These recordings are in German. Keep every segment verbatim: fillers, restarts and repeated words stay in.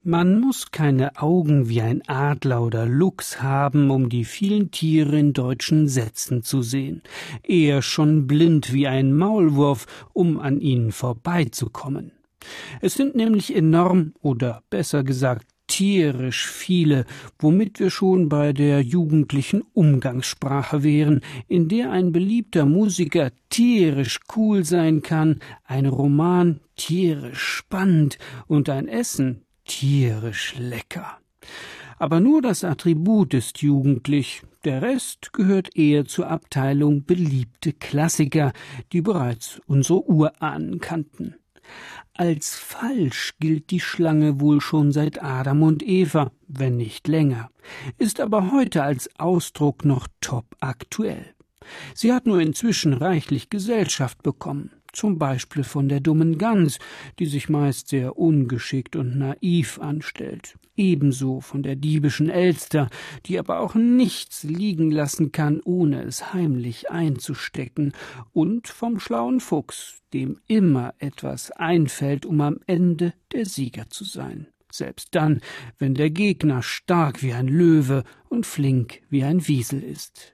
Man muss keine Augen wie ein Adler oder Luchs haben, um die vielen Tiere in deutschen Sätzen zu sehen. Eher schon blind wie ein Maulwurf, um an ihnen vorbeizukommen. Es sind nämlich enorm oder besser gesagt tierisch viele, womit wir schon bei der jugendlichen Umgangssprache wären, in der ein beliebter Musiker tierisch cool sein kann, ein Roman tierisch spannend und ein Essen tierisch lecker. Aber nur das Attribut ist jugendlich, der Rest gehört eher zur Abteilung beliebte Klassiker, die bereits unsere Urahnen kannten. Als falsch gilt die Schlange wohl schon seit Adam und Eva, wenn nicht länger, ist aber heute als Ausdruck noch top aktuell. Sie hat nur inzwischen reichlich Gesellschaft bekommen, zum Beispiel von der dummen Gans, die sich meist sehr ungeschickt und naiv anstellt, ebenso von der diebischen Elster, die aber auch nichts liegen lassen kann, ohne es heimlich einzustecken, und vom schlauen Fuchs, dem immer etwas einfällt, um am Ende der Sieger zu sein, selbst dann, wenn der Gegner stark wie ein Löwe und flink wie ein Wiesel ist.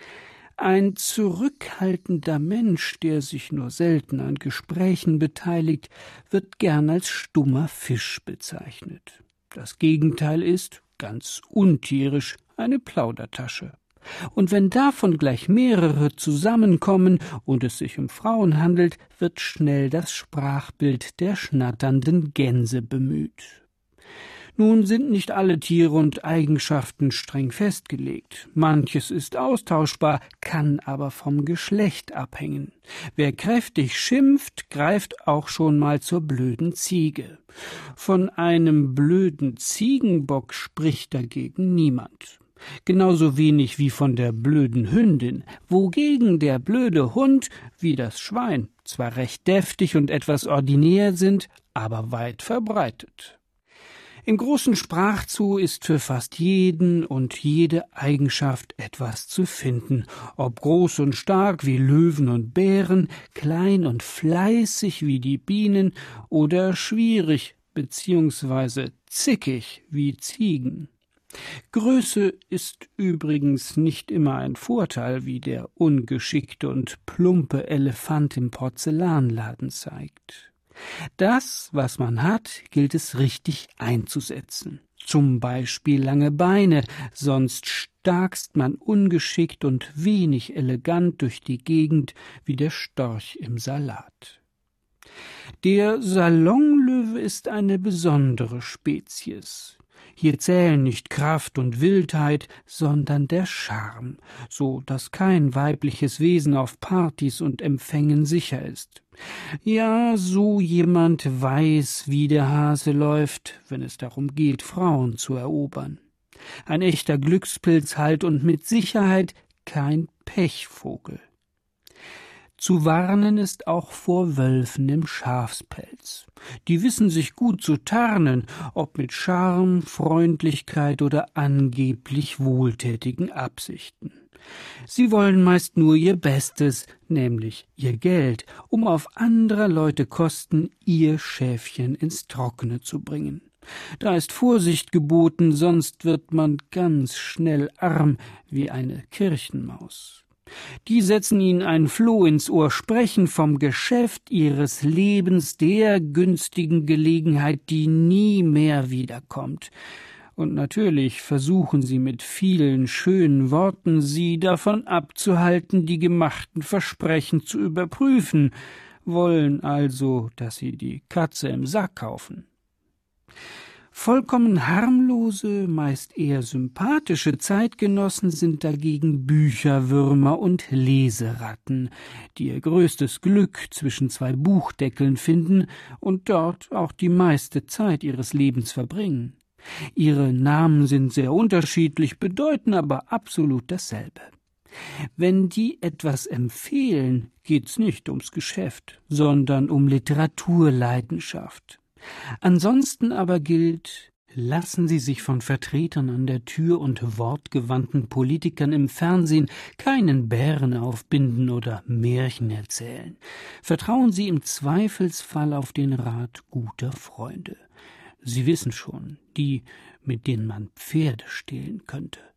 Ein zurückhaltender Mensch, der sich nur selten an Gesprächen beteiligt, wird gern als stummer Fisch bezeichnet. Das Gegenteil ist, ganz untierisch, eine Plaudertasche. Und wenn davon gleich mehrere zusammenkommen und es sich um Frauen handelt, wird schnell das Sprachbild der schnatternden Gänse bemüht. Nun sind nicht alle Tiere und Eigenschaften streng festgelegt. Manches ist austauschbar, kann aber vom Geschlecht abhängen. Wer kräftig schimpft, greift auch schon mal zur blöden Ziege. Von einem blöden Ziegenbock spricht dagegen niemand. Genauso wenig wie von der blöden Hündin, wogegen der blöde Hund wie das Schwein zwar recht deftig und etwas ordinär sind, aber weit verbreitet. Im großen Sprachzoo ist für fast jeden und jede Eigenschaft etwas zu finden, ob groß und stark wie Löwen und Bären, klein und fleißig wie die Bienen oder schwierig bzw. zickig wie Ziegen. Größe ist übrigens nicht immer ein Vorteil, wie der ungeschickte und plumpe Elefant im Porzellanladen zeigt. Das, was man hat, gilt es richtig einzusetzen. Zum Beispiel lange Beine, sonst starkst man ungeschickt und wenig elegant durch die Gegend wie der Storch im Salat. Der Salonlöwe ist eine besondere Spezies. Hier zählen nicht Kraft und Wildheit, sondern der Charme, so dass kein weibliches Wesen auf Partys und Empfängen sicher ist. Ja, so jemand weiß, wie der Hase läuft, wenn es darum geht, Frauen zu erobern. Ein echter Glückspilz halt und mit Sicherheit kein Pechvogel. Zu warnen ist auch vor Wölfen im Schafspelz. Die wissen sich gut zu tarnen, ob mit Charme, Freundlichkeit oder angeblich wohltätigen Absichten. Sie wollen meist nur ihr Bestes, nämlich ihr Geld, um auf anderer Leute Kosten ihr Schäfchen ins Trockene zu bringen. Da ist Vorsicht geboten, sonst wird man ganz schnell arm wie eine Kirchenmaus. Die setzen ihnen ein Floh ins Ohr, sprechen vom Geschäft ihres Lebens, der günstigen Gelegenheit, die nie mehr wiederkommt. Und natürlich versuchen sie mit vielen schönen Worten, sie davon abzuhalten, die gemachten Versprechen zu überprüfen, wollen also, dass sie die Katze im Sack kaufen. Vollkommen harmlose, meist eher sympathische Zeitgenossen sind dagegen Bücherwürmer und Leseratten, die ihr größtes Glück zwischen zwei Buchdeckeln finden und dort auch die meiste Zeit ihres Lebens verbringen. Ihre Namen sind sehr unterschiedlich, bedeuten aber absolut dasselbe. Wenn die etwas empfehlen, geht's nicht ums Geschäft, sondern um Literaturleidenschaft. Ansonsten aber gilt, lassen Sie sich von Vertretern an der Tür und wortgewandten Politikern im Fernsehen keinen Bären aufbinden oder Märchen erzählen. Vertrauen Sie im Zweifelsfall auf den Rat guter Freunde. Sie wissen schon, die, mit denen man Pferde stehlen könnte.